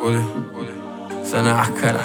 Ole, sana akara.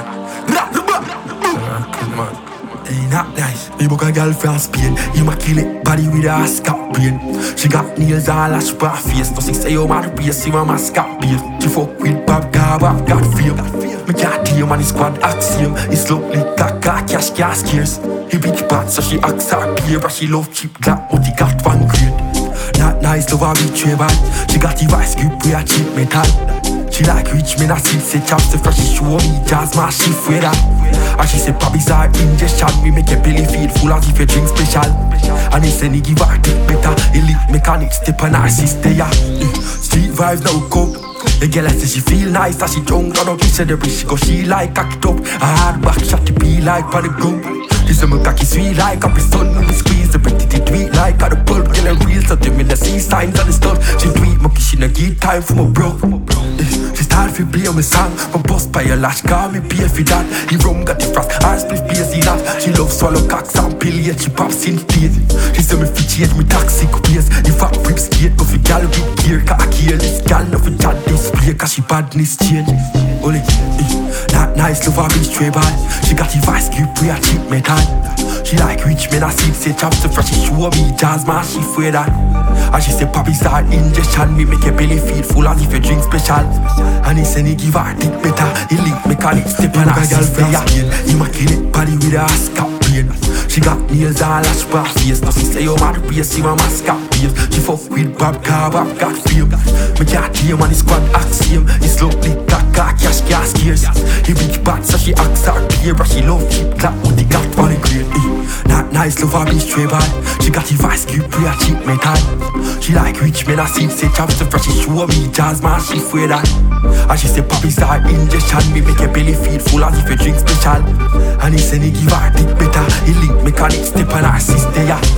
Sana akara. Ain't that nice? Me book a girl from Spain. Immaculate body with a scat brain. She got nails all a her face. No say you mad race, you a mascot beef. She fuck with Bob Garba, got fame. Me can't tame and the squad axiom. It's lovely, caca, cash, scarce. He big bad, so she acts her beer. But she love cheap glad, but he got one grade. Not nice, love her betray bad. She got the vice grip with a cheap metal. She like rich men, I see say chops the fresh. She show me jazz, my shift with that. And she say Bobby's our ingestion. We make your belly feel full as if you drink special. And he say he give her dick better. Elite mechanics step on her sister, yeah. Street vibes now go. The girl I say she feel nice, that she drunk. I don't kiss her the bridge, cause she like cock it up. A hard back shot to be like for the gum. This is my cocky sweet like up his son. We squeeze the pretty tweet like at the pulp. Girl a real so them in the sea signs and the stuff. She tweet monkey, she no give time for my bro. She start to play on my song. My boss by a lash, call me pay for that. He rum got the frost, her split busy that. She love swallow cocks and pill, yet she pops in stage. She say me fit change me toxic ways. The fat rip skate, go for gal with gear. Cause I care this gal, no for chat display. Cause she badness change. Only, that nice love her bitch tray bad. She got the vice grip with a cheap metal. She like rich men, I see say chops the fresh. She show me jazz, man, she for that. And she say Papi's our ingestion. We make your belly feel full as if you drink special. And he say he give her dick better. He link mechanics step on her sister, yeah. Immaculate body with a scat brain. She got nails all a her face. No say you mad race, you a mascot beef. She fuck with Bob Garba, got fame. Me can't tame and the squad axiom. It's lovely, caca, cash, scarce. He big bad, so she acts her beer. But she love cheap clap, but he got one grade. Not nice, love her bitch tray bad. She got the vice grip with a cheap metal. She like rich men, I see say chops the fresh. She show me jazz, man, she for that. And she say Papi's our ingestion. We make your belly feel full as if you drink special. And he say he give her dick better. He link mechanics step on her sister, yeah.